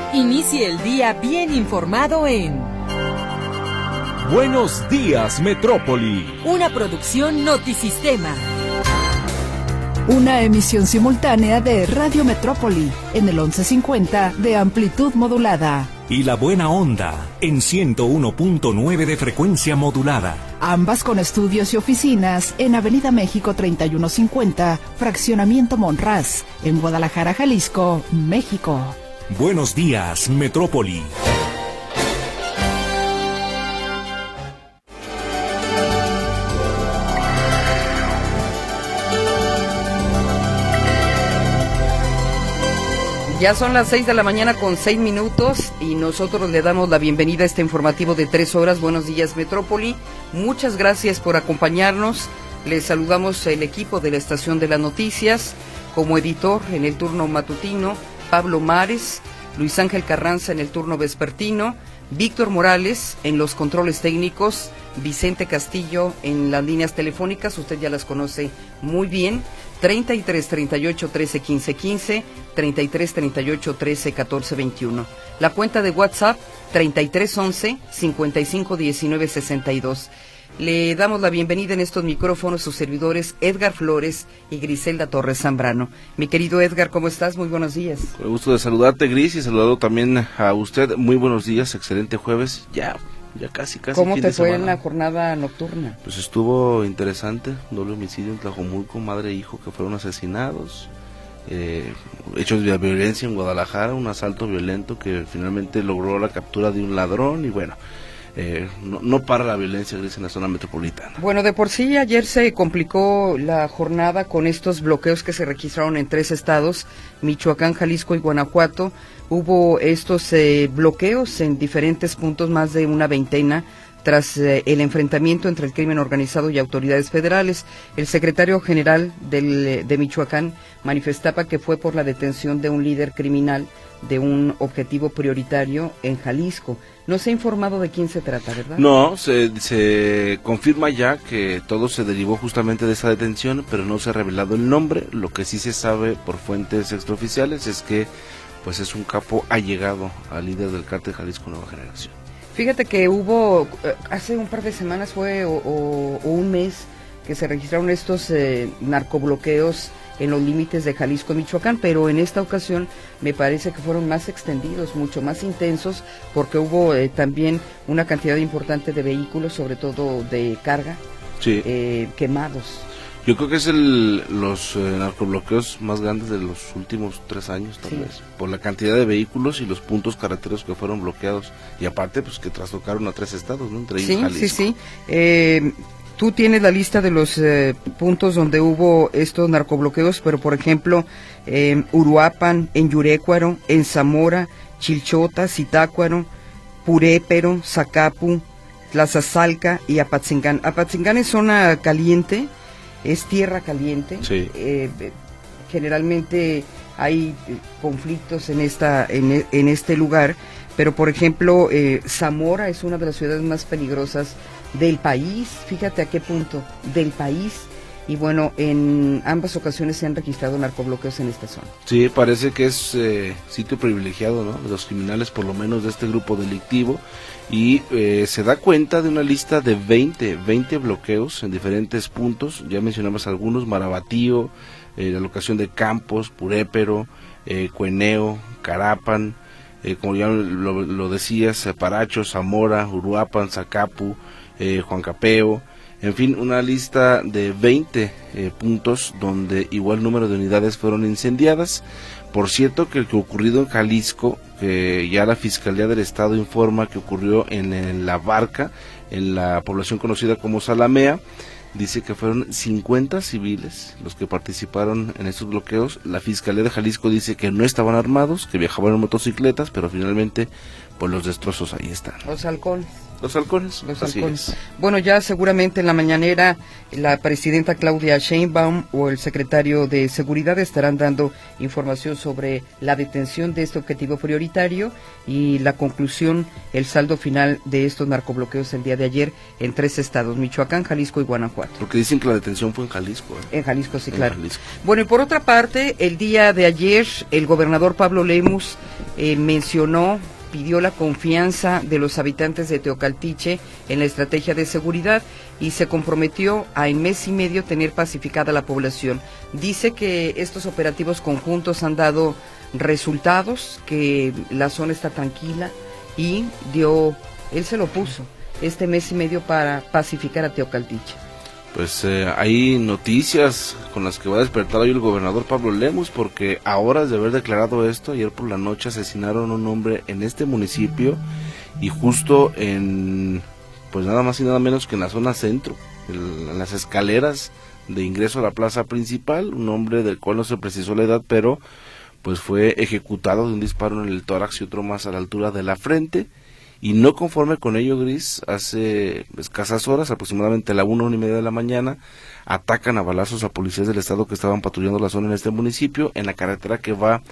Inicie el día bien informado en Buenos Días, Metrópoli. una producción Notisistema. Una emisión simultánea de Radio Metrópoli en el 1150 de amplitud modulada. Y La Buena Onda en 101.9 de frecuencia modulada. Ambas con estudios y oficinas en Avenida México 3150, Fraccionamiento Monraz, en Guadalajara, Jalisco, México. Buenos Días, Metrópoli. Ya son las 6 de la mañana con 6 minutos y nosotros le damos la bienvenida a este informativo de 3 horas. Buenos días, Metrópoli. Muchas gracias por acompañarnos. Les saludamos el equipo de la Estación de las Noticias. Como editor en el turno matutino, Pablo Mares, Luis Ángel Carranza en el turno vespertino, Víctor Morales en los controles técnicos, Vicente Castillo en las líneas telefónicas, usted ya las conoce muy bien, 33 38 13 15 15, 33 38 13 14 21. La cuenta de WhatsApp 33 11 55 19 62. Le damos la bienvenida en estos micrófonos sus servidores Edgar Flores y Griselda Torres Zambrano. Mi querido Edgar, ¿cómo estás? Muy buenos días. Con el gusto de saludarte, Gris, y saludado también a usted. Muy buenos días, excelente jueves. Ya casi. ¿Cómo fin te de fue semana. en la jornada nocturna? Pues estuvo interesante, doble homicidio en Tlajomulco, madre e hijo que fueron asesinados, hechos de violencia en Guadalajara, un asalto violento que finalmente logró la captura de un ladrón y bueno, no para la violencia, Gris, en la zona metropolitana. Bueno, de por sí ayer se complicó la jornada con estos bloqueos que se registraron en 3 estados, Michoacán, Jalisco y Guanajuato. Hubo estos bloqueos en diferentes puntos, más de una veintena, tras el enfrentamiento entre el crimen organizado y autoridades federales. El secretario general de Michoacán manifestaba que fue por la detención de un líder criminal de un objetivo prioritario en Jalisco. No se ha informado de quién se trata, ¿verdad? No, se confirma ya que todo se derivó justamente de esa detención, pero no se ha revelado el nombre. Lo que sí se sabe por fuentes extraoficiales es que pues es un capo allegado al líder del cártel Jalisco Nueva Generación. Fíjate que hubo, hace un par de semanas o un mes, que se registraron estos narcobloqueos en los límites de Jalisco y Michoacán, pero en esta ocasión me parece que fueron más extendidos, mucho más intensos, porque hubo también una cantidad importante de vehículos, sobre todo de carga, Sí. Quemados. Yo creo que es los narcobloqueos más grandes de los últimos 3 años, tal vez, por la cantidad de vehículos y los puntos carreteros que fueron bloqueados, y aparte, pues que trastocaron a 3 estados, ¿no? Entre ellos Jalisco. Sí. Tú tienes la lista de los puntos donde hubo estos narcobloqueos, pero por ejemplo, Uruapan, en Yurécuaro, en Zamora, Chilchota, Zitácuaro, Purépero, Zacapu, Tlazazalca y Apatzingán. Apatzingán es zona caliente, es tierra caliente. Sí. Generalmente hay conflictos en este lugar, pero por ejemplo, Zamora es una de las ciudades más peligrosas del país, fíjate a qué punto, del país, y bueno, en ambas ocasiones se han registrado narcobloqueos en esta zona. Sí, parece que es sitio privilegiado, ¿no? De los criminales, por lo menos de este grupo delictivo, y se da cuenta de una lista de 20 bloqueos en diferentes puntos. Ya mencionamos algunos: Marabatío, la locación de Campos, Purépero, Cueneo, Carapan, como ya lo decías, Paracho, Zamora, Uruapan, Zacapu, Juancapeo, en fin, una lista de 20 puntos donde igual número de unidades fueron incendiadas. Por cierto, que el que ocurrido en Jalisco, que ya la Fiscalía del Estado informa que ocurrió en La Barca, en la población conocida como Zalamea, dice que fueron 50 civiles los que participaron en estos bloqueos. La Fiscalía de Jalisco dice que no estaban armados, que viajaban en motocicletas, pero finalmente pues los destrozos ahí están. Los halcones. Los halcones. Bueno, ya seguramente en la mañanera la presidenta Claudia Sheinbaum o el secretario de Seguridad estarán dando información sobre la detención de este objetivo prioritario y la conclusión, el saldo final de estos narcobloqueos el día de ayer en 3 estados, Michoacán, Jalisco y Guanajuato. 2024. Porque dicen que la detención fue en Jalisco. En Jalisco, sí, En claro. Jalisco. Bueno, y por otra parte, el día de ayer, el gobernador Pablo Lemus pidió la confianza de los habitantes de Teocaltiche en la estrategia de seguridad y se comprometió a en mes y medio tener pacificada la población. Dice que estos operativos conjuntos han dado resultados, que la zona está tranquila y él se lo puso este mes y medio para pacificar a Teocaltiche. Pues hay noticias con las que va a despertar hoy el gobernador Pablo Lemus, porque a horas de haber declarado esto, ayer por la noche asesinaron a un hombre en este municipio y justo en, pues nada más y nada menos que en la zona centro, en las escaleras de ingreso a la plaza principal, un hombre del cual no se precisó la edad, pero pues fue ejecutado de un disparo en el tórax y otro más a la altura de la frente. Y no conforme con ello, Gris, hace escasas horas, aproximadamente a la 1:30 de la mañana, atacan a balazos a policías del estado que estaban patrullando la zona en este municipio, en la carretera que va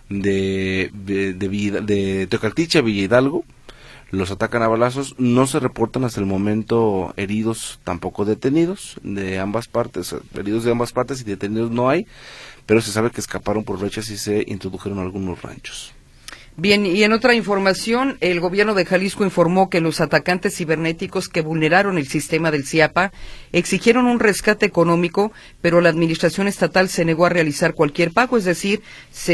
de Teocaltiche a Villa Hidalgo. Los atacan a balazos, no se reportan hasta el momento heridos, tampoco detenidos, de ambas partes, heridos de ambas partes y detenidos no hay, pero se sabe que escaparon por brechas y se introdujeron a algunos ranchos. Bien, y en otra información, el gobierno de Jalisco informó que los atacantes cibernéticos que vulneraron el sistema del CIAPA exigieron un rescate económico, pero la administración estatal se negó a realizar cualquier pago, es decir,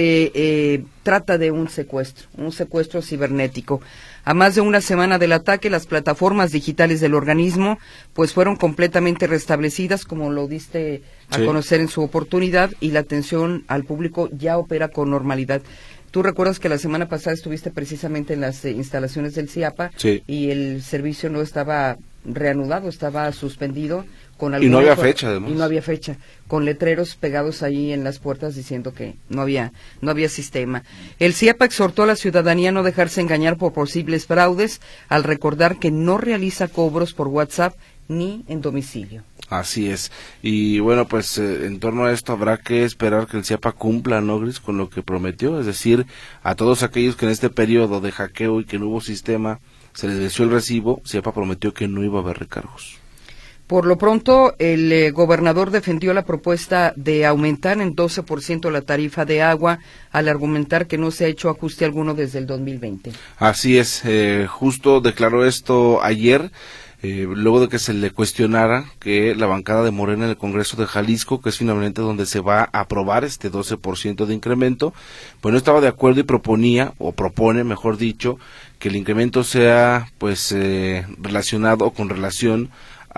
se trata de un secuestro cibernético. A más de una semana del ataque, las plataformas digitales del organismo pues fueron completamente restablecidas, como lo diste a conocer en su oportunidad, y la atención al público ya opera con normalidad. Tú recuerdas que la semana pasada estuviste precisamente en las instalaciones del CIAPA y el servicio no estaba reanudado, estaba suspendido. Y no había fecha, además. Y no había fecha, con letreros pegados ahí en las puertas diciendo que no había sistema. El CIAPA exhortó a la ciudadanía a no dejarse engañar por posibles fraudes, al recordar que no realiza cobros por WhatsApp ni en domicilio. Así es. Y bueno, pues en torno a esto habrá que esperar que el CIAPA cumpla, ¿no, Gris?, con lo que prometió, es decir, a todos aquellos que en este periodo de hackeo y que no hubo sistema se les venció el recibo, CIAPA prometió que no iba a haber recargos. Por lo pronto, el gobernador defendió la propuesta de aumentar en 12% la tarifa de agua, al argumentar que no se ha hecho ajuste alguno desde el 2020. Así es, justo declaró esto ayer, luego de que se le cuestionara que la bancada de Morena en el Congreso de Jalisco, que es finalmente donde se va a aprobar este 12% de incremento, pues no estaba de acuerdo y propone, mejor dicho, que el incremento sea pues relacionado con relación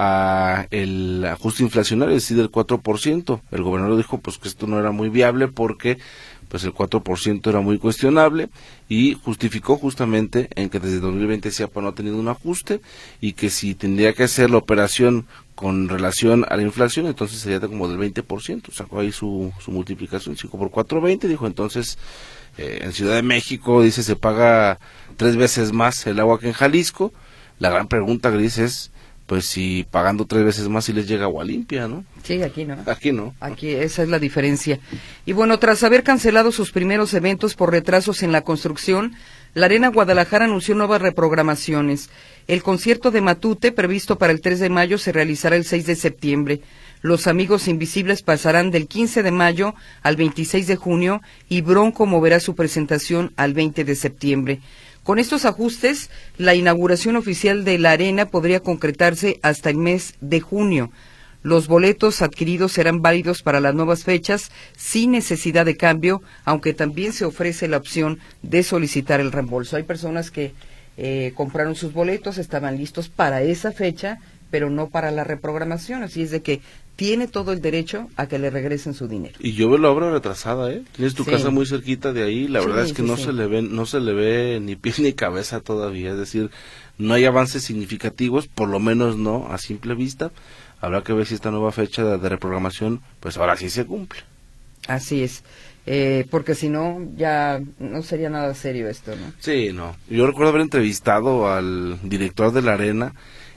a el ajuste inflacionario, es decir, del 4%. El gobernador dijo pues que esto no era muy viable porque pues el 4% era muy cuestionable y justificó justamente en que desde 2020 CIAPA no ha tenido un ajuste y que si tendría que hacer la operación con relación a la inflación, entonces sería como del 20%. Sacó ahí su multiplicación, 5 por 4, 20, dijo entonces en Ciudad de México, dice, se paga 3 veces más el agua que en Jalisco. La gran pregunta, Gris, es pues si pagando 3 veces más si les llega agua limpia, ¿no? Sí, aquí no. Aquí no. Aquí esa es la diferencia. Y bueno, tras haber cancelado sus primeros eventos por retrasos en la construcción, la Arena Guadalajara anunció nuevas reprogramaciones. El concierto de Matute, previsto para el 3 de mayo, se realizará el 6 de septiembre. Los Amigos Invisibles pasarán del 15 de mayo al 26 de junio y Bronco moverá su presentación al 20 de septiembre. Con estos ajustes, la inauguración oficial de la arena podría concretarse hasta el mes de junio. Los boletos adquiridos serán válidos para las nuevas fechas sin necesidad de cambio, aunque también se ofrece la opción de solicitar el reembolso. Hay personas que compraron sus boletos, estaban listos para esa fecha, pero no para la reprogramación, así es de que tiene todo el derecho a que le regresen su dinero. Y yo veo la obra retrasada, ¿eh? Tienes tu casa muy cerquita de ahí, la verdad es que no se le ve ni pie ni cabeza todavía, es decir, no hay avances significativos, por lo menos no a simple vista. Habrá que ver si esta nueva fecha de reprogramación, pues ahora sí se cumple. Así es, porque si no, ya no sería nada serio esto, ¿no? Sí, no. Yo recuerdo haber entrevistado al director de la arena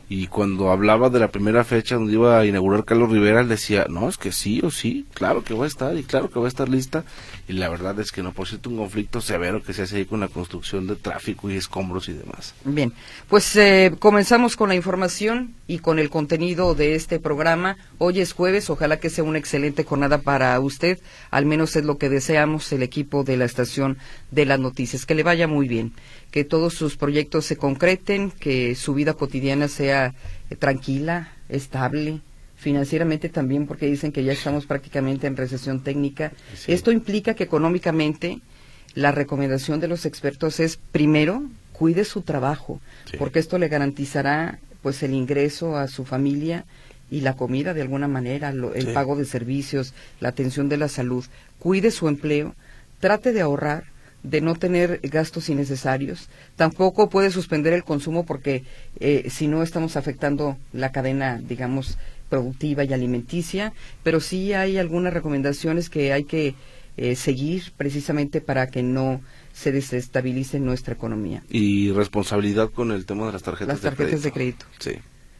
y cuando hablaba de la primera fecha donde iba a inaugurar Carlos Rivera, él decía, no, es que sí o sí, claro que va a estar y claro que va a estar lista, y la verdad es que no, por cierto, un conflicto severo que se hace ahí con la construcción de tráfico y escombros y demás. Bien, pues comenzamos con la información y con el contenido de este programa. Hoy es jueves, ojalá que sea una excelente jornada para usted, al menos es lo que deseamos el equipo de la estación de las noticias, que le vaya muy bien, que todos sus proyectos se concreten, que su vida cotidiana sea tranquila, estable, financieramente también, porque dicen que ya estamos prácticamente en recesión técnica. Sí. Esto implica que económicamente la recomendación de los expertos es, primero, cuide su trabajo, sí, porque esto le garantizará pues el ingreso a su familia y la comida de alguna manera, el sí, pago de servicios, la atención de la salud. Cuide su empleo, trate de ahorrar, de no tener gastos innecesarios. Tampoco puede suspender el consumo porque si no estamos afectando la cadena, digamos, productiva y alimenticia, pero sí hay algunas recomendaciones que hay que seguir precisamente para que no se desestabilice nuestra economía. Y responsabilidad con el tema de las tarjetas de crédito. Sí.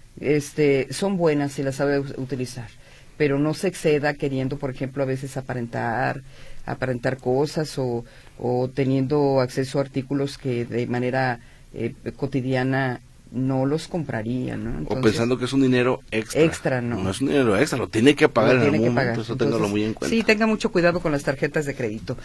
Son buenas si las sabe utilizar, pero no se exceda queriendo, por ejemplo, a veces aparentar cosas o teniendo acceso a artículos que de manera cotidiana no los compraría, ¿no? Entonces, o pensando que es un dinero extra. Extra, no. No es un dinero extra, lo tiene que pagar en algún momento, eso téngalo muy en cuenta. Sí, tenga mucho cuidado con las tarjetas de crédito.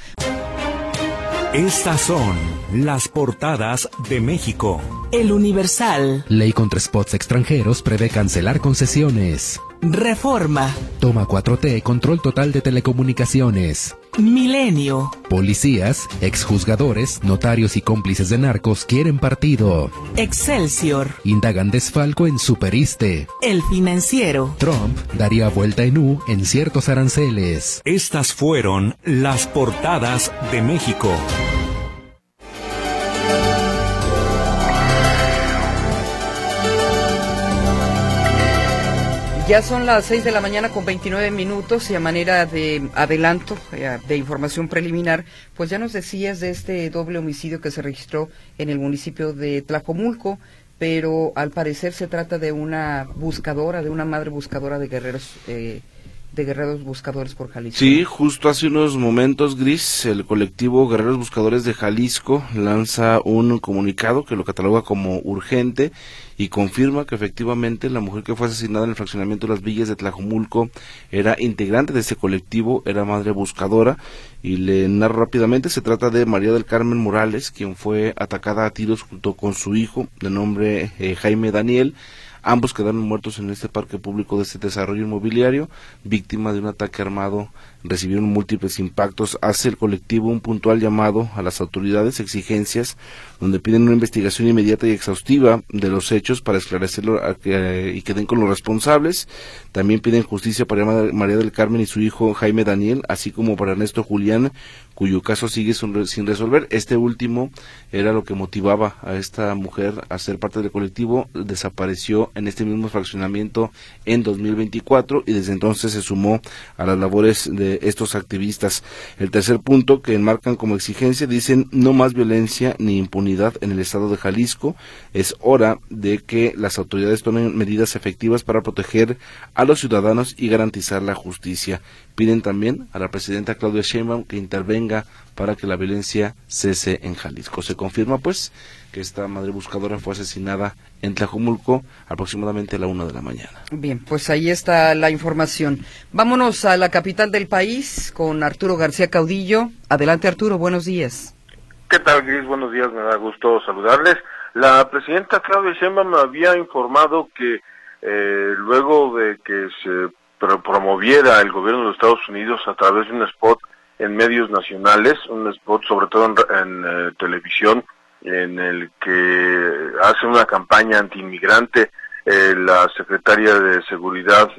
Estas son las portadas de México. El Universal. Ley contra spots extranjeros prevé cancelar concesiones. Reforma. Toma 4T, control total de telecomunicaciones. Milenio. Policías, exjuzgadores, notarios y cómplices de narcos quieren partido. Excelsior. Indagan desfalco en Superiste. El Financiero. Trump daría vuelta en U en ciertos aranceles. Estas fueron las portadas de México. Ya son las 6 de la mañana con 29 minutos y a manera de adelanto, de información preliminar, pues ya nos decías de este doble homicidio que se registró en el municipio de Tlajomulco, pero al parecer se trata de una buscadora, de una madre buscadora de Guerreros Buscadores por Jalisco. Sí, justo hace unos momentos, Gris, el colectivo Guerreros Buscadores de Jalisco lanza un comunicado que lo cataloga como urgente y confirma que efectivamente la mujer que fue asesinada en el fraccionamiento de Las Villas de Tlajomulco era integrante de ese colectivo, era madre buscadora, y le narro rápidamente. Se trata de María del Carmen Morales, quien fue atacada a tiros junto con su hijo, de nombre Jaime Daniel. Ambos quedaron muertos en este parque público de este desarrollo inmobiliario, víctima de un ataque armado. Recibieron múltiples impactos. Hace el colectivo un puntual llamado a las autoridades, exigencias, donde piden una investigación inmediata y exhaustiva de los hechos para esclarecerlo y que den con los responsables. También piden justicia para María del Carmen y su hijo Jaime Daniel, así como para Ernesto Julián, cuyo caso sigue sin resolver. Este último era lo que motivaba a esta mujer a ser parte del colectivo. Desapareció en este mismo fraccionamiento en 2024 y desde entonces se sumó a las labores de estos activistas. El tercer punto que enmarcan como exigencia, dicen: no más violencia ni impunidad en el estado de Jalisco. Es hora de que las autoridades tomen medidas efectivas para proteger a los ciudadanos y garantizar la justicia. Piden también a la presidenta Claudia Sheinbaum que intervenga para que la violencia cese en Jalisco. Se confirma pues que esta madre buscadora fue asesinada en Tlajomulco aproximadamente a la 1 de la mañana. Bien, pues ahí está la información. Vámonos a la capital del país con Arturo García Caudillo. Adelante, Arturo, buenos días. ¿Qué tal, Gris? Buenos días, me da gusto saludarles. La presidenta Claudia Sheinbaum me había informado que luego de que se promoviera el gobierno de los Estados Unidos a través de un spot en medios nacionales, un spot sobre todo en televisión, en el que hace una campaña antiinmigrante la secretaria de Seguridad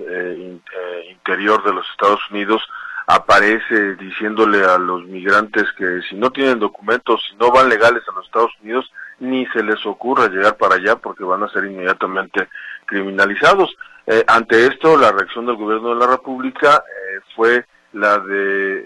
Interior de los Estados Unidos aparece diciéndole a los migrantes que si no tienen documentos, si no van legales a los Estados Unidos, ni se les ocurra llegar para allá porque van a ser inmediatamente criminalizados. Ante esto, la reacción del gobierno de la República fue la de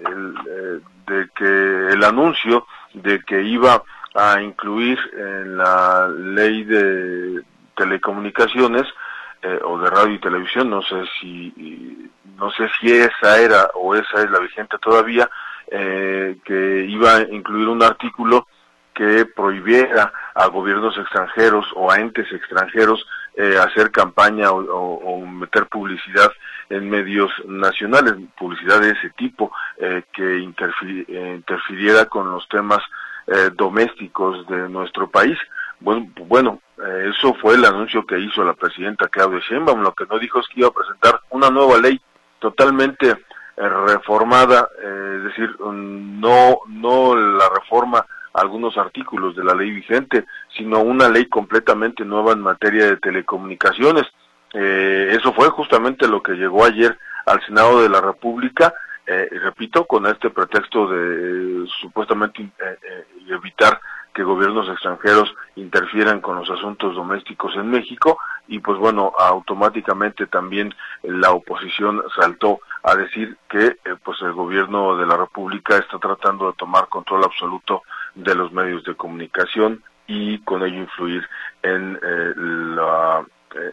que el anuncio de que iba a incluir en la ley telecomunicaciones o de radio y televisión, no sé si esa era o esa es la vigente todavía, que iba a incluir un artículo que prohibiera a gobiernos extranjeros o a entes extranjeros hacer campaña o meter publicidad en medios nacionales, publicidad de ese tipo, que interfiriera con los temas domésticos de nuestro país. Bueno, eso fue el anuncio que hizo la presidenta Claudia Sheinbaum. Lo que no dijo es que iba a presentar una nueva ley totalmente reformada, es decir, no la reforma a algunos artículos de la ley vigente, sino una ley completamente nueva en materia de telecomunicaciones. Eso fue justamente lo que llegó ayer al Senado de la República, repito, con este pretexto de supuestamente evitar que gobiernos extranjeros interfieran con los asuntos domésticos en México, y pues bueno, automáticamente también la oposición saltó a decir que pues el gobierno de la República está tratando de tomar control absoluto de los medios de comunicación y con ello influir en la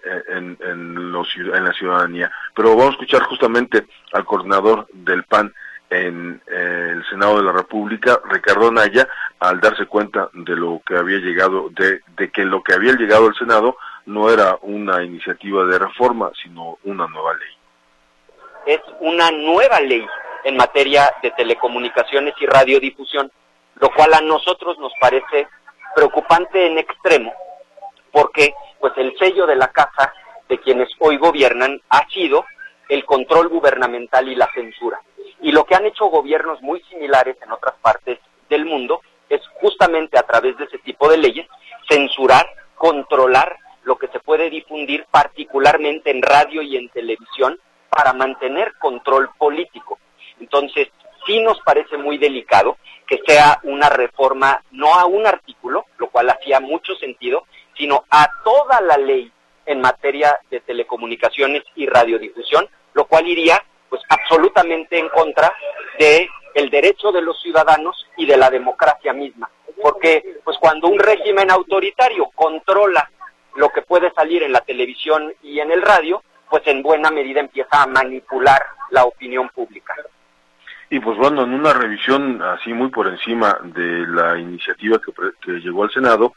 ciudadanía. Pero vamos a escuchar justamente al coordinador del PAN en el Senado de la República, Ricardo Anaya, al darse cuenta de lo que había llegado, de que lo que había llegado al Senado no era una iniciativa de reforma, sino una nueva ley. Es una nueva ley en materia de telecomunicaciones y radiodifusión, lo cual a nosotros nos parece preocupante en extremo, porque pues el sello de la casa de quienes hoy gobiernan ha sido el control gubernamental y la censura. Y lo que han hecho gobiernos muy similares en otras partes del mundo es justamente a través de ese tipo de leyes censurar, controlar lo que se puede difundir particularmente en radio y en televisión para mantener control político. Entonces, sí nos parece muy delicado que sea una reforma no a un artículo, lo cual hacía mucho sentido, sino a toda la ley en materia de telecomunicaciones y radiodifusión, lo cual iría pues absolutamente en contra de el derecho de los ciudadanos y de la democracia misma, porque pues cuando un régimen autoritario controla lo que puede salir en la televisión y en el radio, pues en buena medida empieza a manipular la opinión pública. Y pues bueno, en una revisión así muy por encima de la iniciativa que llegó al Senado,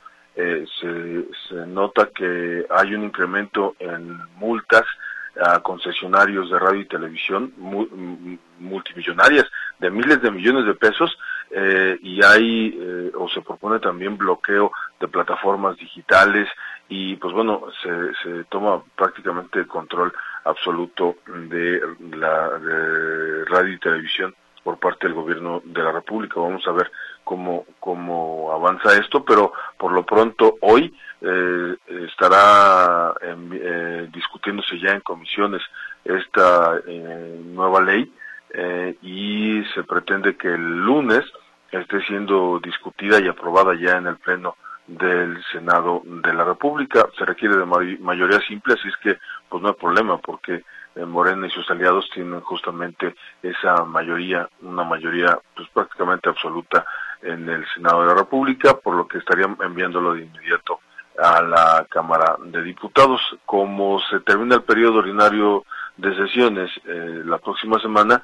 se nota que hay un incremento en multas a concesionarios de radio y televisión multimillonarias de miles de millones de pesos, y hay o se propone también bloqueo de plataformas digitales, y pues bueno, se toma prácticamente el control absoluto de radio y televisión por parte del gobierno de la República. Vamos a ver cómo avanza esto, pero por lo pronto hoy estará discutiéndose ya en comisiones esta nueva ley, y se pretende que el lunes esté siendo discutida y aprobada ya en el Pleno del Senado de la República. Se requiere de mayoría simple, así es que pues no hay problema, porque Morena y sus aliados tienen justamente esa mayoría, una mayoría pues prácticamente absoluta en el Senado de la República, por lo que estarían enviándolo de inmediato a la Cámara de Diputados. Como se termina el periodo ordinario de sesiones la próxima semana,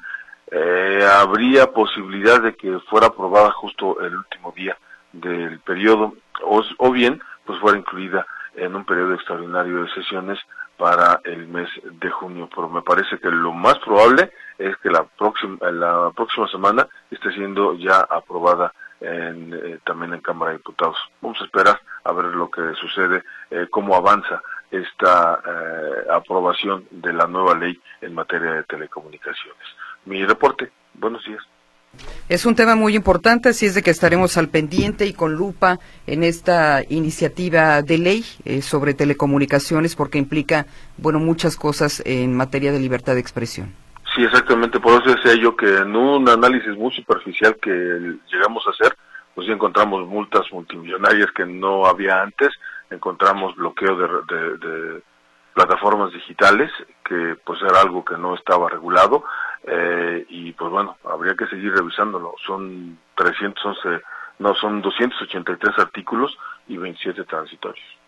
habría posibilidad de que fuera aprobada justo el último día del periodo, o bien pues fuera incluida en un periodo extraordinario de sesiones para el mes de junio, pero me parece que lo más probable es que la próxima semana esté siendo ya aprobada también en Cámara de Diputados. Vamos a esperar a ver lo que sucede, cómo avanza esta aprobación de la nueva ley en materia de telecomunicaciones. Mi reporte, buenos días. Es un tema muy importante, así es de que estaremos al pendiente y con lupa en esta iniciativa de ley sobre telecomunicaciones, porque implica, muchas cosas en materia de libertad de expresión. Sí, exactamente, por eso decía yo que en un análisis muy superficial que llegamos a hacer, pues sí encontramos multas multimillonarias que no había antes, encontramos bloqueo de plataformas digitales, que pues era algo que no estaba regulado, y pues bueno, habría que seguir revisándolo. Son 283 artículos y 27 transitorios.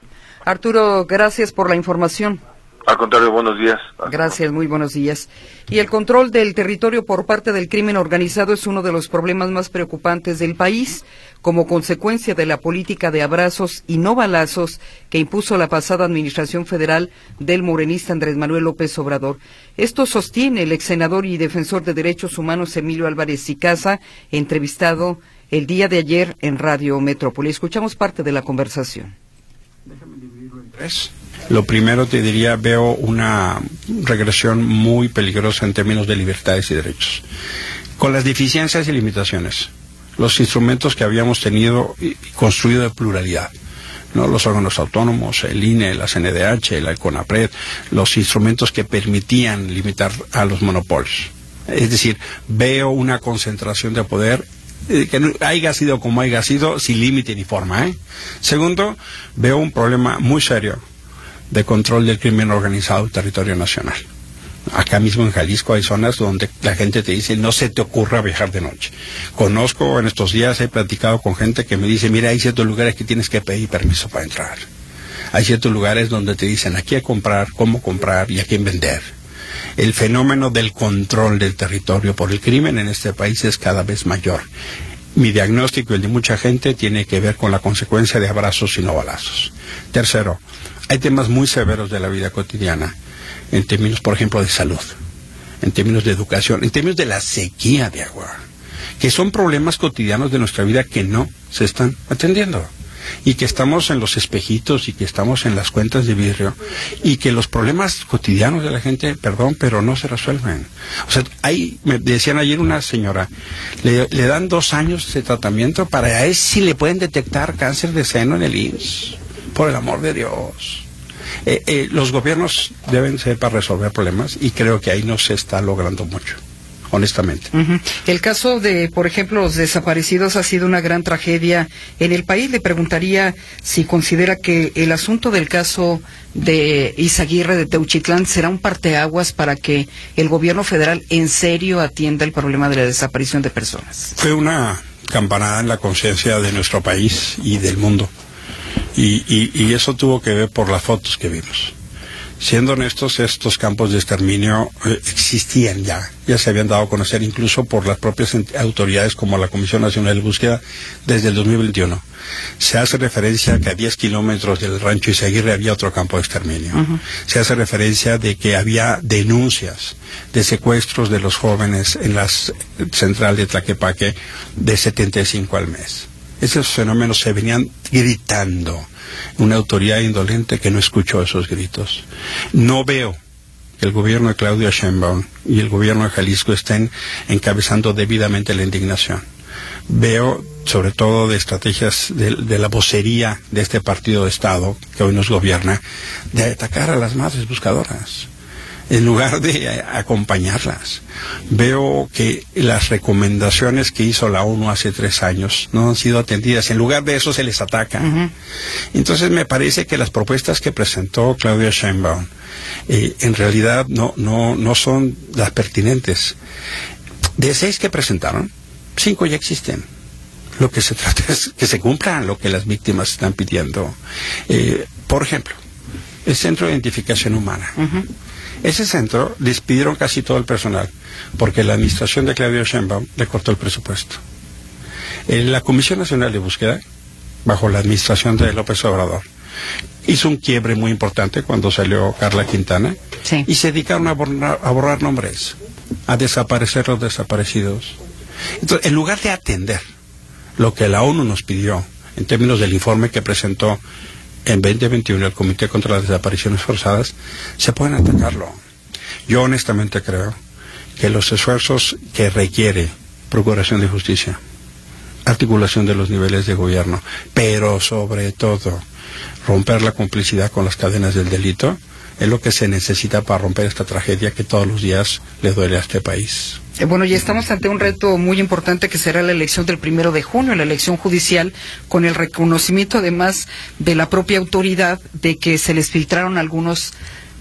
Arturo, gracias por la información. Al contrario, buenos días. Gracias, muy buenos días. Y el control del territorio por parte del crimen organizado es uno de los problemas más preocupantes del país, como consecuencia de la política de abrazos y no balazos que impuso la pasada administración federal del morenista Andrés Manuel López Obrador. Esto sostiene el ex senador y defensor de derechos humanos Emilio Álvarez y Casa, entrevistado el día de ayer en Radio Metrópoli. Escuchamos parte de la conversación. Déjame dividirlo en tres. Lo primero te diría, veo una regresión muy peligrosa en términos de libertades y derechos, con las deficiencias y limitaciones. Los instrumentos que habíamos tenido y construido de pluralidad, ¿no? Los órganos autónomos, el INE, la CNDH, la CONAPRED, los instrumentos que permitían limitar a los monopolios. Es decir, veo una concentración de poder que no haya sido como haya sido, sin límite ni forma, ¿eh? Segundo, veo un problema muy serio de control del crimen organizado en el territorio nacional. Acá mismo en Jalisco hay zonas donde la gente te dice, no se te ocurra viajar de noche. Conozco en estos días, he platicado con gente que me dice, mira, hay ciertos lugares que tienes que pedir permiso para entrar. Hay ciertos lugares donde te dicen aquí a comprar, cómo comprar y a quién vender. El fenómeno del control del territorio por el crimen en este país es cada vez mayor. Mi diagnóstico y el de mucha gente tiene que ver con la consecuencia de abrazos y no balazos. Tercero, hay temas muy severos de la vida cotidiana, en términos, por ejemplo, de salud, en términos de educación, en términos de la sequía de agua, que son problemas cotidianos de nuestra vida que no se están atendiendo, y que estamos en los espejitos y que estamos en las cuentas de vidrio, y que los problemas cotidianos de la gente, perdón, pero no se resuelven. O sea, me decían ayer una señora, le dan 2 años de tratamiento para ver si le pueden detectar cáncer de seno en el IMSS. Por el amor de Dios. Los gobiernos deben ser para resolver problemas y creo que ahí no se está logrando mucho, honestamente. El caso de, por ejemplo, los desaparecidos ha sido una gran tragedia en el país. Le preguntaría si considera que el asunto del caso de Izaguirre de Teuchitlán será un parteaguas para que el gobierno federal en serio atienda el problema de la desaparición de personas. Fue una campanada en la conciencia de nuestro país y del mundo. Y eso tuvo que ver por las fotos que vimos. Siendo honestos, estos campos de exterminio existían ya se habían dado a conocer incluso por las propias autoridades como la Comisión Nacional de Búsqueda desde el 2021. Se hace referencia a que a 10 kilómetros del rancho Izaguirre había otro campo de exterminio. Se hace referencia de que había denuncias de secuestros de los jóvenes en la central de Tlaquepaque de 75 al mes. Esos fenómenos se venían gritando. Una autoridad indolente que no escuchó esos gritos. No veo que el gobierno de Claudia Sheinbaum y el gobierno de Jalisco estén encabezando debidamente la indignación. Veo, sobre todo de estrategias de la vocería de este partido de Estado que hoy nos gobierna, de atacar a las madres buscadoras en lugar de acompañarlas. Veo que las recomendaciones que hizo la ONU hace 3 años no han sido atendidas. En lugar de eso se les ataca. Entonces me parece que las propuestas que presentó Claudia Sheinbaum en realidad no son las pertinentes. De 6 que presentaron, 5 ya existen. Lo que se trata es que se cumplan lo que las víctimas están pidiendo. Por ejemplo, el Centro de Identificación Humana. Ese centro despidieron casi todo el personal porque la administración de Claudia Sheinbaum le cortó el presupuesto. La Comisión Nacional de Búsqueda, bajo la administración de López Obrador, hizo un quiebre muy importante cuando salió Carla Quintana y se dedicaron a borrar nombres, a desaparecer los desaparecidos. Entonces, en lugar de atender lo que la ONU nos pidió en términos del informe que presentó en 2021 el Comité contra las Desapariciones Forzadas, se pueden atacarlo. Yo honestamente creo que los esfuerzos que requiere Procuración de Justicia, articulación de los niveles de gobierno, pero sobre todo romper la complicidad con las cadenas del delito, es lo que se necesita para romper esta tragedia que todos los días le duele a este país. Bueno, ya estamos ante un reto muy importante que será la elección del 1 de junio, la elección judicial, con el reconocimiento además de la propia autoridad de que se les filtraron algunos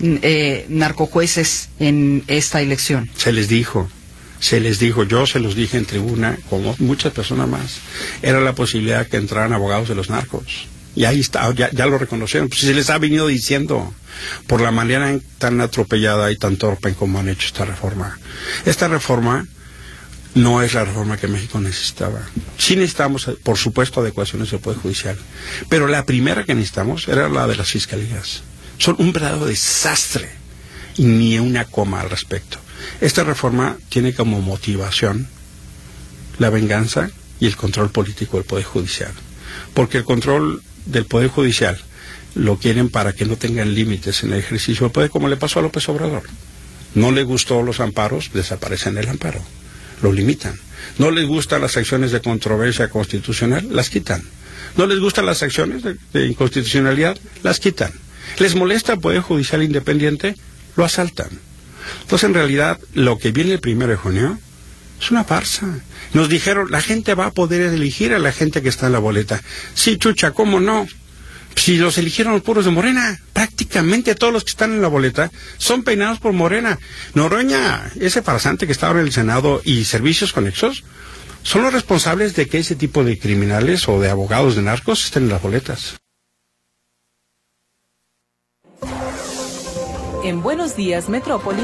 narcojueces en esta elección. Se les dijo, yo se los dije en tribuna, como muchas personas más, era la posibilidad que entraran abogados de los narcos. Y ahí está, ya lo reconocieron. Pues se les ha venido diciendo por la manera tan atropellada y tan torpe como han hecho esta reforma. Esta reforma no es la reforma que México necesitaba. Sí necesitamos, por supuesto, adecuaciones del Poder Judicial. Pero la primera que necesitamos era la de las fiscalías. Son un verdadero desastre y ni una coma al respecto. Esta reforma tiene como motivación la venganza y el control político del Poder Judicial. Porque el control del Poder Judicial lo quieren para que no tengan límites en el ejercicio del poder, como le pasó a López Obrador. No le gustó los amparos, desaparecen el amparo, lo limitan. No les gustan las acciones de controversia constitucional, las quitan. No les gustan las acciones de inconstitucionalidad, las quitan. Les molesta el Poder Judicial independiente, lo asaltan. Entonces, en realidad, lo que viene el 1 de junio es una farsa. Nos dijeron, la gente va a poder elegir a la gente que está en la boleta. Sí, chucha, ¿cómo no? Si los eligieron los puros de Morena, prácticamente todos los que están en la boleta son peinados por Morena. Noroña, ese farsante que está ahora en el Senado y servicios conexos, son los responsables de que ese tipo de criminales o de abogados de narcos estén en las boletas. En Buenos Días, Metrópoli,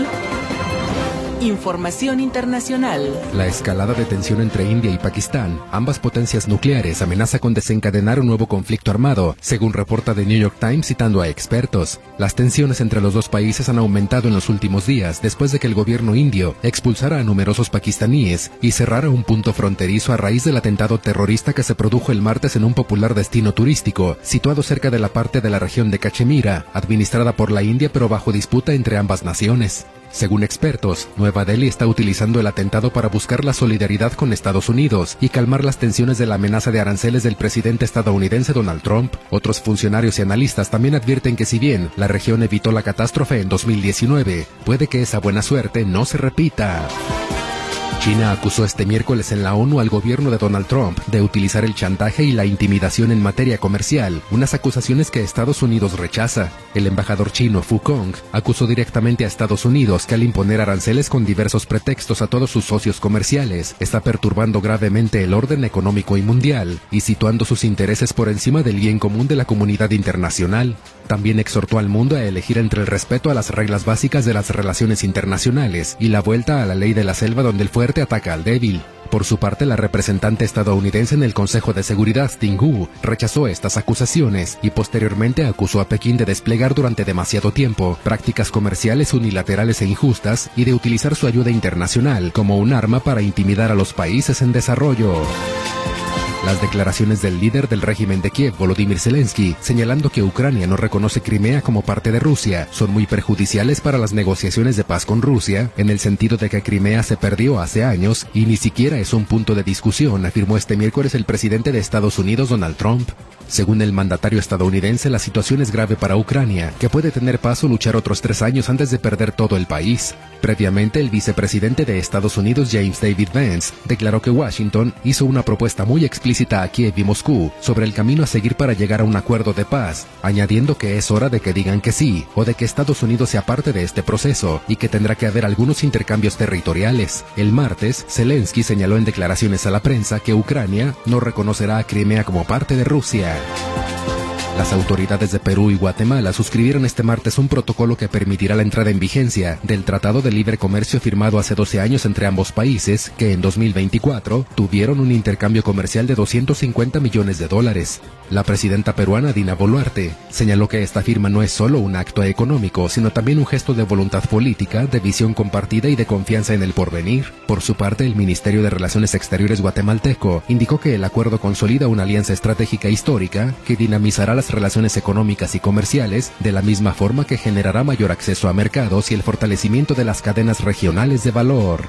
información internacional. La escalada de tensión entre India y Pakistán, ambas potencias nucleares, amenaza con desencadenar un nuevo conflicto armado, según reporta The New York Times citando a expertos. Las tensiones entre los dos países han aumentado en los últimos días después de que el gobierno indio expulsara a numerosos pakistaníes y cerrara un punto fronterizo a raíz del atentado terrorista que se produjo el martes en un popular destino turístico, situado cerca de la parte de la región de Cachemira, administrada por la India pero bajo disputa entre ambas naciones. Según expertos, Nueva Delhi está utilizando el atentado para buscar la solidaridad con Estados Unidos y calmar las tensiones de la amenaza de aranceles del presidente estadounidense Donald Trump. Otros funcionarios y analistas también advierten que si bien la región evitó la catástrofe en 2019, puede que esa buena suerte no se repita. China acusó este miércoles en la ONU al gobierno de Donald Trump de utilizar el chantaje y la intimidación en materia comercial, unas acusaciones que Estados Unidos rechaza. El embajador chino Fu Kong acusó directamente a Estados Unidos que al imponer aranceles con diversos pretextos a todos sus socios comerciales, está perturbando gravemente el orden económico y mundial, y situando sus intereses por encima del bien común de la comunidad internacional. También exhortó al mundo a elegir entre el respeto a las reglas básicas de las relaciones internacionales y la vuelta a la ley de la selva donde el fuerte ataca al débil. Por su parte, la representante estadounidense en el Consejo de Seguridad, Ting Hu, rechazó estas acusaciones y posteriormente acusó a Pekín de desplegar durante demasiado tiempo prácticas comerciales unilaterales e injustas y de utilizar su ayuda internacional como un arma para intimidar a los países en desarrollo. Las declaraciones del líder del régimen de Kiev, Volodymyr Zelensky, señalando que Ucrania no reconoce Crimea como parte de Rusia, son muy perjudiciales para las negociaciones de paz con Rusia, en el sentido de que Crimea se perdió hace años y ni siquiera es un punto de discusión, afirmó este miércoles el presidente de Estados Unidos, Donald Trump. Según el mandatario estadounidense, la situación es grave para Ucrania, que puede tener paso luchar otros 3 años antes de perder todo el país. Previamente, el vicepresidente de Estados Unidos, James David Vance, declaró que Washington hizo una propuesta muy explícita a Kiev y Moscú sobre el camino a seguir para llegar a un acuerdo de paz, añadiendo que es hora de que digan que sí, o de que Estados Unidos sea parte de este proceso, y que tendrá que haber algunos intercambios territoriales. El martes, Zelensky señaló en declaraciones a la prensa que Ucrania no reconocerá a Crimea como parte de Rusia. Las autoridades de Perú y Guatemala suscribieron este martes un protocolo que permitirá la entrada en vigencia del Tratado de Libre Comercio firmado hace 12 años entre ambos países, que en 2024 tuvieron un intercambio comercial de $250 millones. La presidenta peruana Dina Boluarte señaló que esta firma no es solo un acto económico, sino también un gesto de voluntad política, de visión compartida y de confianza en el porvenir. Por su parte, el Ministerio de Relaciones Exteriores guatemalteco indicó que el acuerdo consolida una alianza estratégica histórica que dinamizará las relaciones económicas y comerciales, de la misma forma que generará mayor acceso a mercados y el fortalecimiento de las cadenas regionales de valor.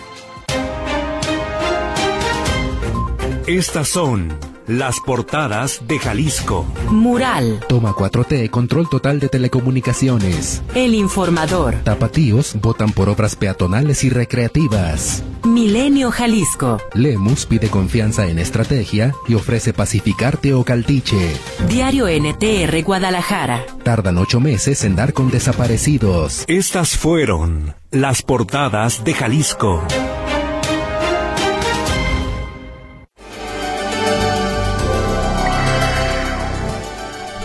Estas son las portadas de Jalisco. Mural. Toma 4T, control total de telecomunicaciones. El Informador. Tapatíos votan por obras peatonales y recreativas. Milenio Jalisco. Lemus pide confianza en estrategia y ofrece pacificar Teocaltiche. Diario NTR Guadalajara. Tardan 8 meses en dar con desaparecidos. Estas fueron las portadas de Jalisco.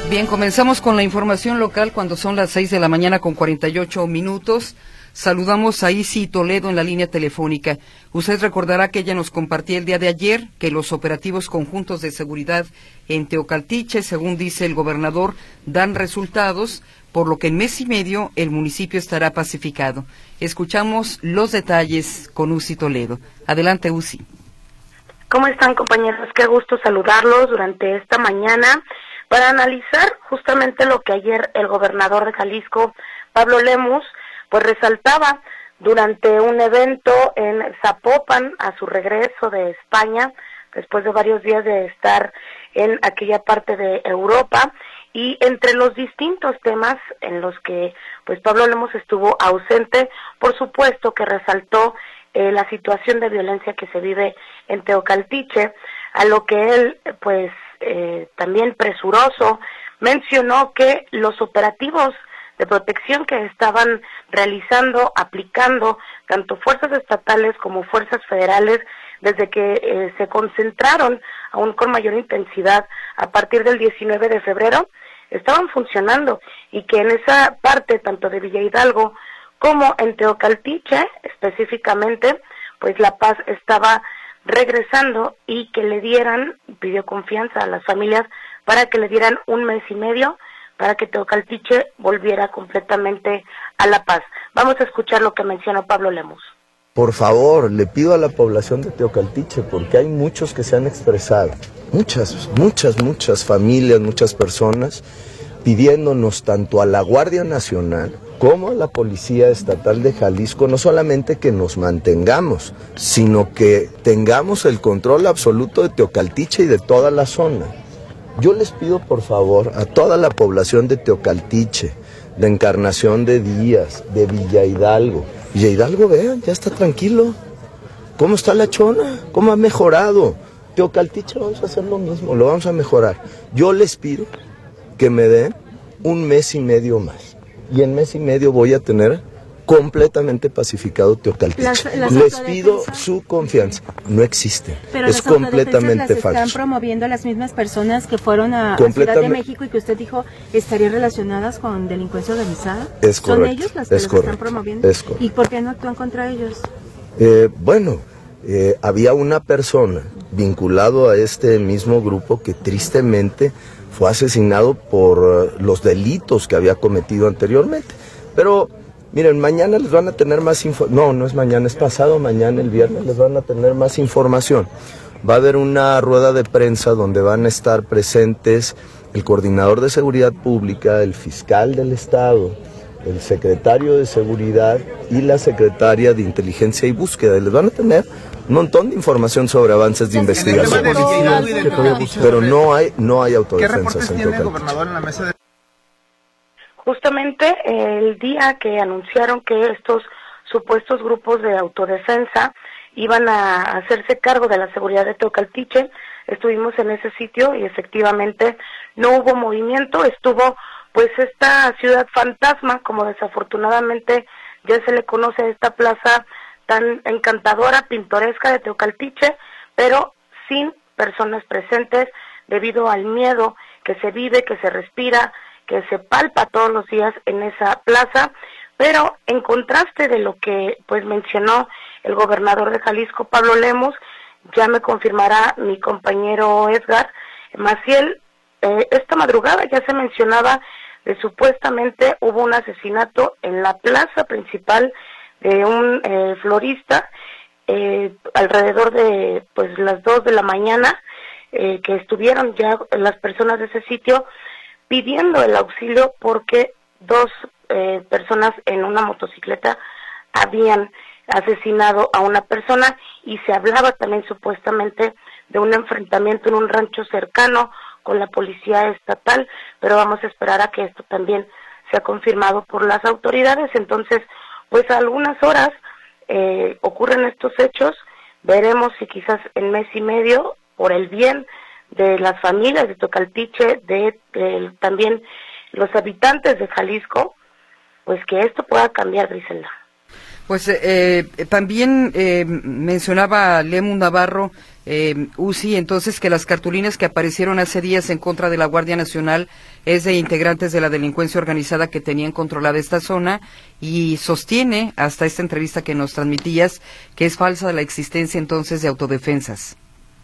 Bien, comenzamos con la información local cuando son las 6 de la mañana con 48 minutos. Saludamos a Isi Toledo en la línea telefónica. Usted recordará que ella nos compartía el día de ayer que los operativos conjuntos de seguridad en Teocaltiche, según dice el gobernador, dan resultados, por lo que en mes y medio el municipio estará pacificado. Escuchamos los detalles con Usi Toledo. Adelante, Usi. ¿Cómo están, compañeros? Qué gusto saludarlos durante esta mañana para analizar justamente lo que ayer el gobernador de Jalisco, Pablo Lemus, pues resaltaba durante un evento en Zapopan a su regreso de España, después de varios días de estar en aquella parte de Europa, y entre los distintos temas en los que pues Pablo Lemus estuvo ausente, por supuesto que resaltó la situación de violencia que se vive en Teocaltiche, a lo que él pues también presuroso mencionó que los operativos de protección que estaban realizando, aplicando tanto fuerzas estatales como fuerzas federales desde que se concentraron aún con mayor intensidad a partir del 19 de febrero, estaban funcionando y que en esa parte tanto de Villa Hidalgo como en Teocaltiche específicamente, pues la paz estaba regresando y que le dieran, pidió confianza a las familias para que le dieran un mes y medio para que Teocaltiche volviera completamente a la paz. Vamos a escuchar lo que mencionó Pablo Lemus. Por favor, le pido a la población de Teocaltiche, porque hay muchos que se han expresado, muchas familias, muchas personas, pidiéndonos tanto a la Guardia Nacional como a la Policía Estatal de Jalisco, no solamente que nos mantengamos, sino que tengamos el control absoluto de Teocaltiche y de toda la zona. Yo les pido por favor a toda la población de Teocaltiche, de Encarnación de Díaz, de Villa Hidalgo. Villa Hidalgo, vean, ya está tranquilo. ¿Cómo está la Chona? ¿Cómo ha mejorado? Teocaltiche vamos a hacer lo mismo, lo vamos a mejorar. Yo les pido que me den un mes y medio más. Y en mes y medio voy a tener completamente pacificado Teocaltiche. Les pido su confianza. No existen. Pero es completamente las falso. Están promoviendo las mismas personas que fueron a Ciudad de México y que usted dijo estarían relacionadas con delincuencia organizada. Es correcto. ¿Son ellos las que los están promoviendo? Es correcto. ¿Y por qué no actúan contra ellos? Había una persona vinculado a este mismo grupo que tristemente fue asesinado por los delitos que había cometido anteriormente. Pero miren, mañana les van a tener más información. No es mañana, es pasado mañana, el viernes, les van a tener más información. Va a haber una rueda de prensa donde van a estar presentes el coordinador de seguridad pública, el fiscal del estado, el secretario de seguridad y la secretaria de inteligencia y búsqueda. Y les van a tener un montón de información sobre avances de investigación. Pero no hay autodefensas en Teocaltiche. Justamente el día que anunciaron que estos supuestos grupos de autodefensa iban a hacerse cargo de la seguridad de Teocaltiche, estuvimos en ese sitio y efectivamente no hubo movimiento, estuvo pues esta ciudad fantasma, como desafortunadamente ya se le conoce a esta plaza tan encantadora, pintoresca de Teocaltiche, pero sin personas presentes debido al miedo que se vive, que se respira, que se palpa todos los días en esa plaza. Pero en contraste de lo que pues mencionó el gobernador de Jalisco, Pablo Lemus, ya me confirmará mi compañero Edgar Maciel, esta madrugada ya se mencionaba de supuestamente hubo un asesinato en la plaza principal de un florista alrededor de pues las 2 de la mañana, que estuvieron ya las personas de ese sitio pidiendo el auxilio porque dos personas en una motocicleta habían asesinado a una persona y se hablaba también supuestamente de un enfrentamiento en un rancho cercano con la policía estatal, pero vamos a esperar a que esto también sea confirmado por las autoridades. Entonces, pues a algunas horas ocurren estos hechos, veremos si quizás en mes y medio, por el bien de las familias de Teocaltiche, de también los habitantes de Jalisco, pues que esto pueda cambiar, Griselda. Pues también mencionaba Lemus Navarro, Uzi, entonces que las cartulinas que aparecieron hace días en contra de la Guardia Nacional es de integrantes de la delincuencia organizada que tenían controlada esta zona, y sostiene, hasta esta entrevista que nos transmitías, que es falsa la existencia entonces de autodefensas.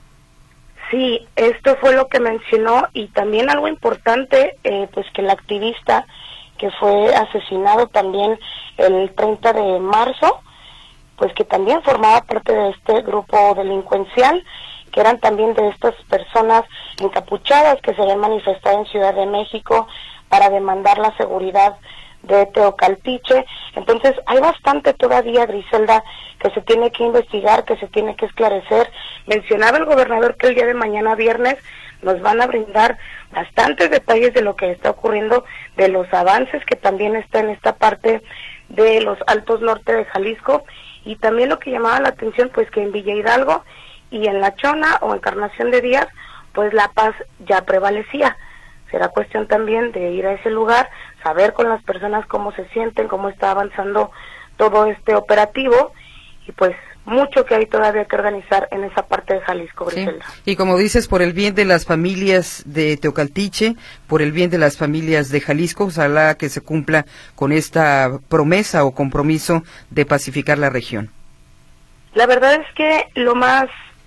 Sí, esto fue lo que mencionó, y también algo importante, pues que el activista que fue asesinado también el 30 de marzo, pues que también formaba parte de este grupo delincuencial, que eran también de estas personas encapuchadas que se habían manifestado en Ciudad de México para demandar la seguridad de Teocaltiche. Entonces hay bastante todavía, Griselda, que se tiene que investigar, que se tiene que esclarecer. Mencionaba el gobernador que el día de mañana viernes nos van a brindar bastantes detalles de lo que está ocurriendo, de los avances que también está en esta parte de los Altos Norte de Jalisco, y también lo que llamaba la atención, pues que en Villa Hidalgo y en La Chona o Encarnación de Díaz, pues la paz ya prevalecía. Será cuestión también de ir a ese lugar, saber con las personas cómo se sienten, cómo está avanzando todo este operativo, y pues mucho que hay todavía que organizar en esa parte de Jalisco, Griselda. Sí. Y como dices, por el bien de las familias de Teocaltiche, por el bien de las familias de Jalisco, ojalá que se cumpla con esta promesa o compromiso de pacificar la región. La verdad es que lo más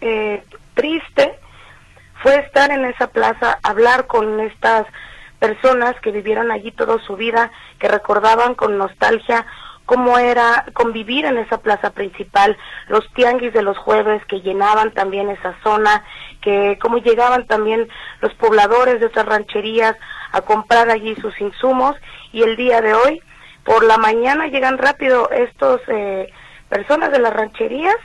triste fue estar en esa plaza, hablar con estas personas que vivieron allí toda su vida, que recordaban con nostalgia cómo era convivir en esa plaza principal, los tianguis de los jueves que llenaban también esa zona, que cómo llegaban también los pobladores de otras rancherías a comprar allí sus insumos, y el día de hoy, por la mañana llegan rápido estos personas de las rancherías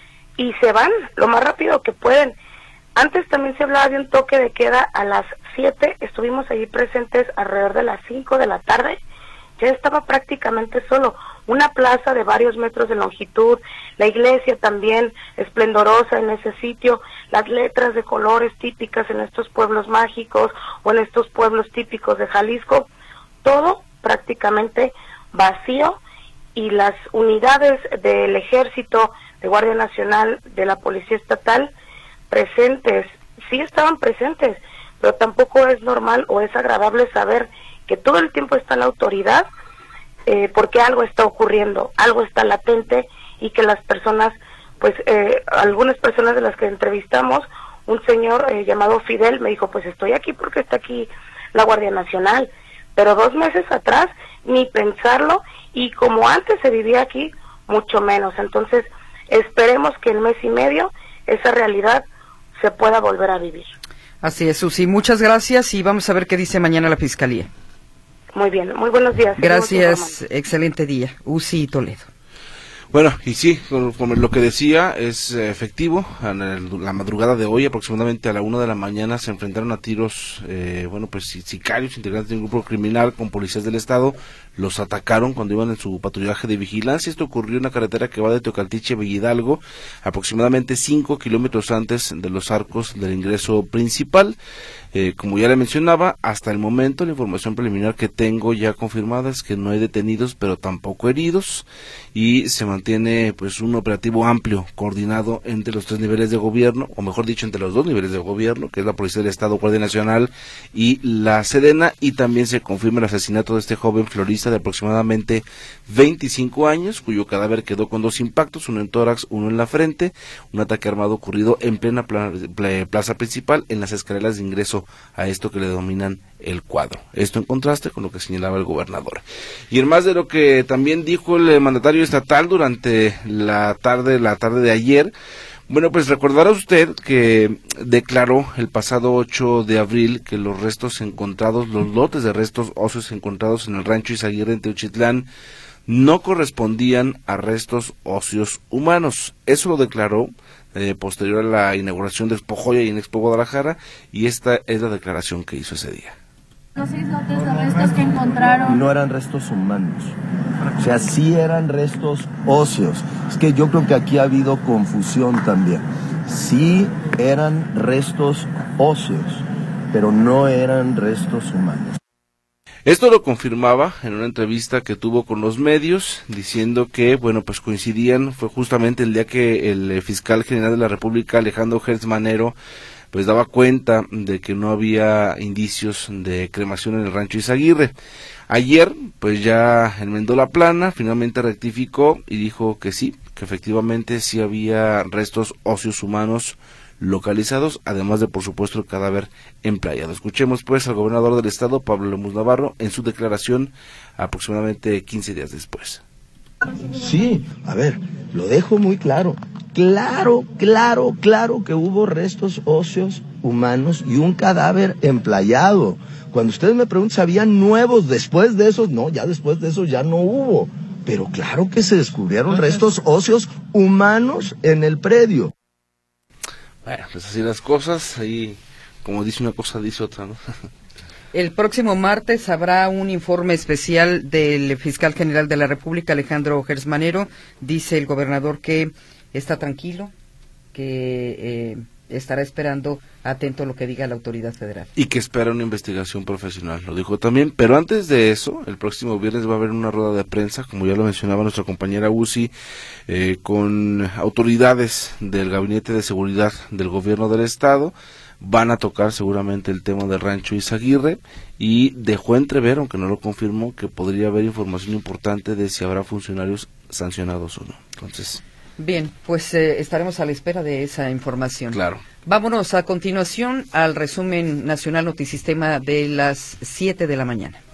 y se van lo más rápido que pueden. Antes también se hablaba de un toque de queda a las 7, estuvimos allí presentes alrededor de las 5 de la tarde, ya estaba prácticamente solo, una plaza de varios metros de longitud, la iglesia también esplendorosa en ese sitio, las letras de colores típicas en estos pueblos mágicos o en estos pueblos típicos de Jalisco, todo prácticamente vacío, y las unidades del Ejército, de Guardia Nacional, de la Policía Estatal, presentes, sí estaban presentes, pero tampoco es normal o es agradable saber que todo el tiempo está la autoridad, porque algo está ocurriendo, algo está latente, y que las personas, pues algunas personas de las que entrevistamos, un señor llamado Fidel me dijo, pues estoy aquí porque está aquí la Guardia Nacional, pero 2 meses atrás ni pensarlo, y como antes se vivía aquí, mucho menos. Entonces esperemos que en mes y medio esa realidad se pueda volver a vivir. Así es, Susi, muchas gracias, y vamos a ver qué dice mañana la Fiscalía. Muy bien, muy buenos días. Gracias, excelente día. Uzi Toledo. Bueno, y sí, como lo que decía, es efectivo. La madrugada de hoy, aproximadamente a la 1 de la mañana, se enfrentaron a tiros, sicarios, integrantes de un grupo criminal con policías del Estado. Los atacaron cuando iban en su patrullaje de vigilancia. Esto ocurrió en una carretera que va de Teocaltiche a Villa Hidalgo, aproximadamente 5 kilómetros antes de los arcos del ingreso principal. Como ya le mencionaba, hasta el momento la información preliminar que tengo ya confirmada es que no hay detenidos, pero tampoco heridos, y se mantiene pues un operativo amplio, coordinado entre los 3 niveles de gobierno, o mejor dicho, entre los 2 niveles de gobierno, que es la Policía del Estado, Guardia Nacional y la Sedena, y también se confirma el asesinato de este joven florista de aproximadamente 25 años, cuyo cadáver quedó con 2 impactos, uno en tórax, uno en la frente, un ataque armado ocurrido en plena plaza principal, en las escaleras de ingreso a esto que le denominan el Cuadro. Esto en contraste con lo que señalaba el gobernador. Y en más de lo que también dijo el mandatario estatal durante la tarde de ayer, bueno, pues recordará usted que declaró el pasado 8 de abril que los restos encontrados, los lotes de restos óseos encontrados en el rancho Izaguirre en Teuchitlán, no correspondían a restos óseos humanos. Eso lo declaró posterior a la inauguración de Expo Joya y en Expo Guadalajara, y esta es la declaración que hizo ese día. Los 6 lotes de restos que encontraron no eran restos humanos, o sea, sí eran restos óseos. Es que yo creo que aquí ha habido confusión también. Sí eran restos óseos, pero no eran restos humanos. Esto lo confirmaba en una entrevista que tuvo con los medios, diciendo que, bueno, pues coincidían, fue justamente el día que el fiscal general de la República, Alejandro Gertz Manero, pues daba cuenta de que no había indicios de cremación en el rancho Izaguirre. Ayer, pues ya enmendó la plana, finalmente rectificó y dijo que sí, que efectivamente sí había restos óseos humanos localizados, además de, por supuesto, el cadáver emplayado. Escuchemos pues al gobernador del estado, Pablo Lemus Navarro, en su declaración aproximadamente 15 días después. Sí, a ver, lo dejo muy claro. Claro que hubo restos óseos humanos y un cadáver emplayado. Cuando ustedes me preguntan si había nuevos después de esos, no, ya después de eso ya no hubo. Pero claro que se descubrieron restos óseos humanos en el predio. Bueno, pues así las cosas, ahí como dice una cosa, dice otra, ¿no? El próximo martes habrá un informe especial del fiscal general de la República, Alejandro Gertz Manero. Dice el gobernador que está tranquilo, que estará esperando atento a lo que diga la autoridad federal. Y que espera una investigación profesional, lo dijo también. Pero antes de eso, el próximo viernes va a haber una rueda de prensa, como ya lo mencionaba nuestra compañera Uzi, con autoridades del Gabinete de Seguridad del Gobierno del Estado. Van a tocar seguramente el tema del rancho Izaguirre y dejó entrever, aunque no lo confirmó, que podría haber información importante de si habrá funcionarios sancionados o no. Entonces, bien, pues estaremos a la espera de esa información. Claro. Vámonos a continuación al resumen nacional Notisistema de las 7 de la mañana.